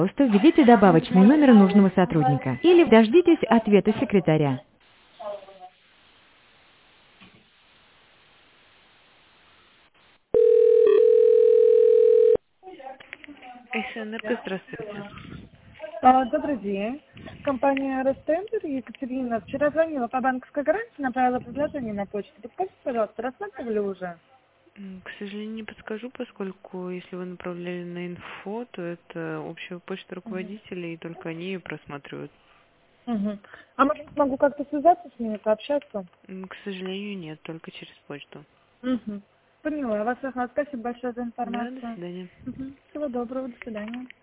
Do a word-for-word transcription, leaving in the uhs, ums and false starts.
Просто введите добавочный номер нужного сотрудника или дождитесь ответа секретаря. СНРК, здравствуйте. А, Добрый день. Компания Ростендер, Екатерина. Вчера звонила по банковской гарантии, направила предложение на почту. Подскажите, пожалуйста, рассматривали уже? М, К сожалению, не подскажу, поскольку если вы направляли на инфо, то это общая почта Угу. руководителей, и только они ее просматривают. Угу. А может, смогу как-то связаться с ними, пообщаться? М, К сожалению, нет, только через почту. Угу. Поняла. Вас, Спасибо большое за Да, до информацию. свидания. Угу. Всего доброго. До свидания.